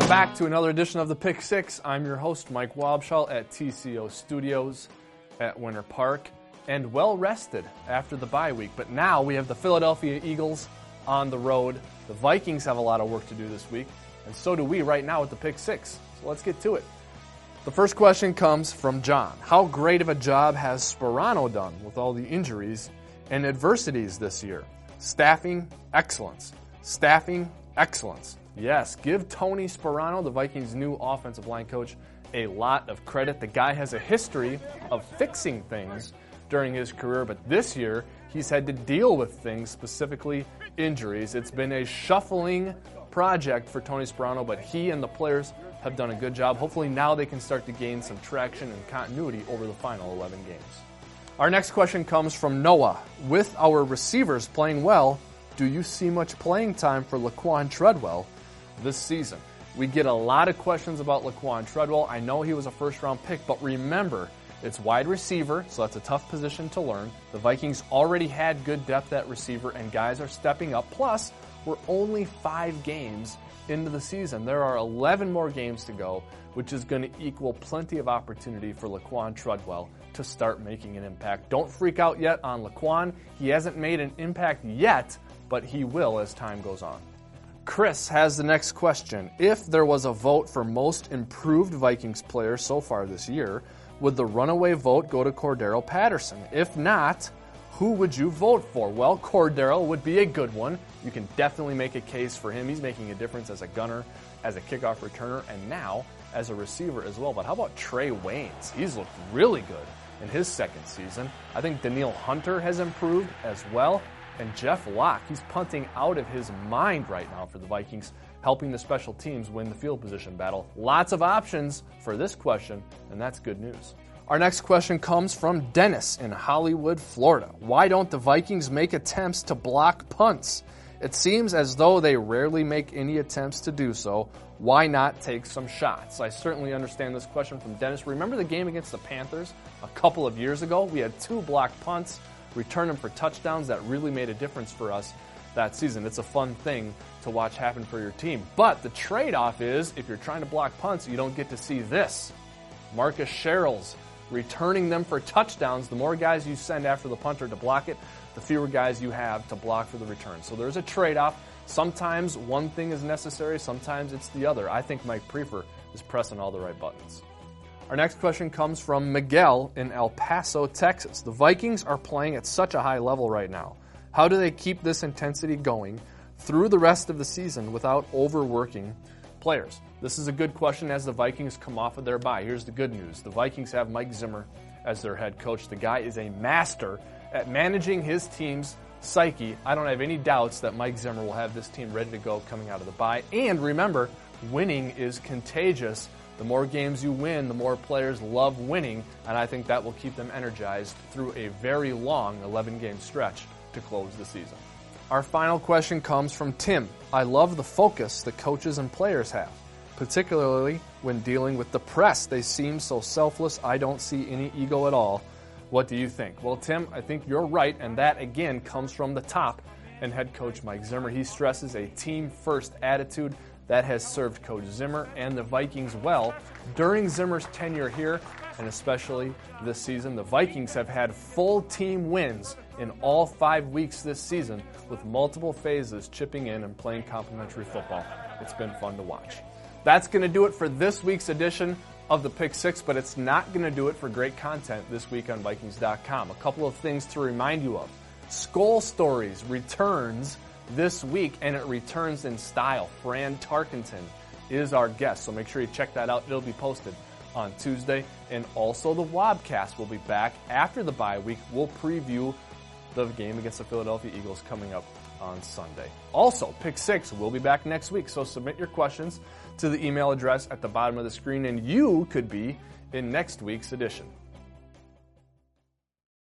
back to another edition of the Pick Six. I'm your host, Mike Wabschall at TCO Studios at Winter Park, and well rested after the bye week. But now we have the Philadelphia Eagles on the road. The Vikings have a lot of work to do this week, and so do we right now with the Pick Six. So let's get to it. The first question comes from John. How great of a job has Sparano done with all the injuries and adversities this year? Staffing, excellence. Staffing, excellence. Yes, give Tony Sparano, the Vikings' new offensive line coach, a lot of credit. The guy has a history of fixing things during his career, but this year he's had to deal with things, specifically injuries. It's been a shuffling project for Tony Sparano, but he and the players have done a good job. Hopefully now they can start to gain some traction and continuity over the final 11 games. Our next question comes from Noah. With our receivers playing well, do you see much playing time for Laquan Treadwell this season? We get a lot of questions about Laquan Treadwell. I know he was a first-round pick, but remember, it's wide receiver, so that's a tough position to learn. The Vikings already had good depth at receiver, and guys are stepping up. Plus, we're only 5 games into the season. There are 11 more games to go, which is going to equal plenty of opportunity for Laquan Treadwell to start making an impact. Don't freak out yet on Laquan. He hasn't made an impact yet, but he will as time goes on. Chris has the next question. If there was a vote for most improved Vikings player so far this year, would the runaway vote go to Cordero Patterson? If not, who would you vote for? Well, Cordero would be a good one. You can definitely make a case for him. He's making a difference as a gunner, as a kickoff returner, and now as a receiver as well. But how about Trey Waynes? He's looked really good in his second season. I think Danielle Hunter has improved as well. And Jeff Locke, he's punting out of his mind right now for the Vikings, helping the special teams win the field position battle. Lots of options for this question, and that's good news. Our next question comes from Dennis in Hollywood, Florida. Why don't the Vikings make attempts to block punts? It seems as though they rarely make any attempts to do so. Why not take some shots? I certainly understand this question from Dennis. Remember the game against the Panthers a couple of years ago? We had 2 blocked punts, returned them for touchdowns. That really made a difference for us that season. It's a fun thing to watch happen for your team. But the trade-off is, if you're trying to block punts, you don't get to see this. Marcus Sherrills returning them for touchdowns. The more guys you send after the punter to block it, the fewer guys you have to block for the return. So there's a trade-off. Sometimes one thing is necessary, sometimes it's the other. I think Mike Prefer is pressing all the right buttons. Our next question comes from Miguel in El Paso, Texas. The Vikings are playing at such a high level right now. How do they keep this intensity going through the rest of the season without overworking players? This is a good question as the Vikings come off of their bye. Here's the good news. The Vikings have Mike Zimmer as their head coach. The guy is a master at managing his team's psyche. I don't have any doubts that Mike Zimmer will have this team ready to go coming out of the bye. And remember, winning is contagious. The more games you win, the more players love winning, and I think that will keep them energized through a very long 11-game stretch to close the season. Our final question comes from Tim. I love the focus the coaches and players have, particularly when dealing with the press. They seem so selfless. I don't see any ego at all. What do you think? Well, Tim, I think you're right, and that, again, comes from the top and head coach Mike Zimmer. He stresses a team-first attitude that has served Coach Zimmer and the Vikings well during Zimmer's tenure here, and especially this season. The Vikings have had full team wins in all 5 weeks this season, with multiple phases chipping in and playing complimentary football. It's been fun to watch. That's going to do it for this week's edition of the Pick Six, but it's not going to do it for great content this week on Vikings.com. A couple of things to remind you of. Skull Stories returns this week, and it returns in style. Fran Tarkenton is our guest, so make sure you check that out. It'll be posted on Tuesday. And also the Wobcast will be back after the bye week. We'll preview the game against the Philadelphia Eagles coming up on Sunday. Also, Pick Six will be back next week, so submit your questions to the email address at the bottom of the screen, and you could be in next week's edition.